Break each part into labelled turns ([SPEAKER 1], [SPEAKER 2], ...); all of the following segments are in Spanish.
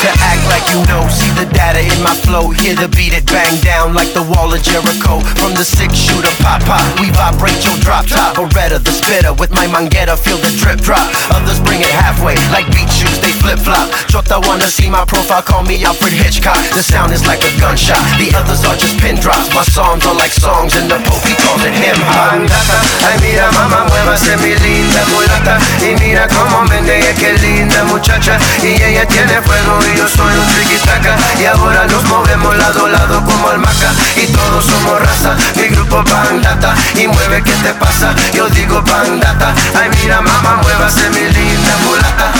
[SPEAKER 1] to act like you know. See the data in my flow, hear the beat it bang down like the wall of Jericho. From the 6-shooter, pop pop, we vibrate your drop top. Beretta, the spitter, with my manguera, feel the drip drop. Others bring it halfway, like beat shoes, they flip flop. Chota wanna see my profile, call me Alfred Hitchcock. The sound is like a gunshot, the others are just pin drops. My songs are like songs, and the Pope he calls it hip hop. Ay mira mamá, muévase mi linda mulata. Y mira como menea, qué linda muchacha. Y ella tiene fuego y yo soy un triquitaca. Y ahora nos movemos lado a lado como almaca. Y todos somos raza, mi grupo Bandata. Y mueve, ¿qué te pasa? Yo digo Bandata. Ay mira mamá, muévase mi linda mulata.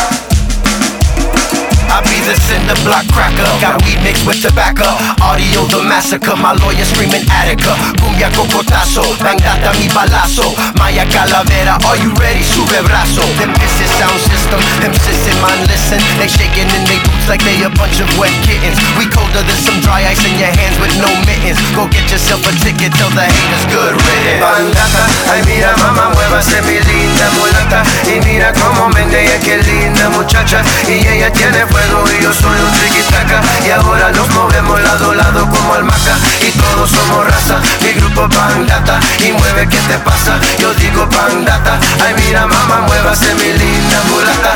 [SPEAKER 1] I be the cinder block cracker. Got weed mixed with tobacco. Audio the massacre. My lawyer screaming Attica. Cumbia cocotazo. Bandata mi balazo. Maya Calavera. Are you ready? Sube brazo. Them this is sound system. Them sissy man listen. They shaking in they boots like they a bunch of wet kittens. We colder than some dry ice in your hands with no mittens. Go get yourself a ticket. Tell the haters good riddance. Bandata. Ay mira mamá, muévase mi linda mulata. Y mira como menea, qué linda muchacha. Y ella tiene fuego y yo soy un triquitaca. Y ahora nos movemos lado a lado como almaca. Y todos somos raza, mi grupo Bandata. Y mueve, ¿qué te pasa? Yo digo Bandata. Ay mira mamá, muévase mi linda mulata.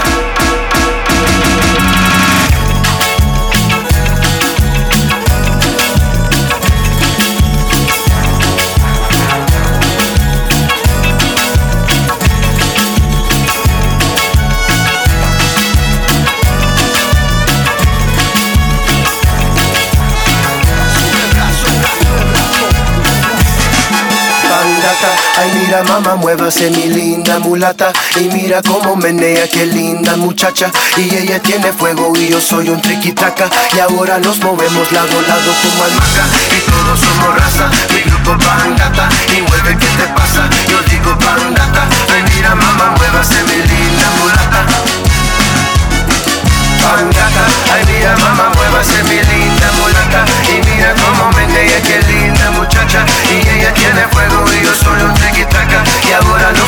[SPEAKER 1] Ay mira mamá, muévase mi linda mulata. Y mira como menea, qué linda muchacha. Y ella tiene fuego y yo soy un triquitaca. Y ahora nos movemos lado a lado como almaca. Y todos somos raza, mi grupo Bandata. Y mueve, ¿qué te pasa? Yo digo Bandata. Ay mira mamá, muévase mi linda mulata. Bandata, ay mira mamá, muévase mi linda mulata. Y mira como menea, qué linda muchacha. Y ella tiene fuego y yo soy un triquitaca. Y ahora no